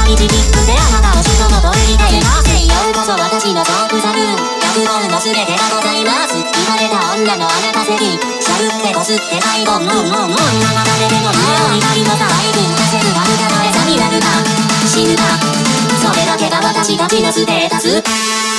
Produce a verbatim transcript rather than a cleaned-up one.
道切ってあなたを人の通りに帰りません。ようこそ私のトークザルーム、ひゃくぼんのすべてがございます。言われた女のあなた席、しゃぶってこすって最後ムームームー今まででもないように狩りのさ愛分させるはるかの餌になるか死ぬか、それだけが私たちのステータス。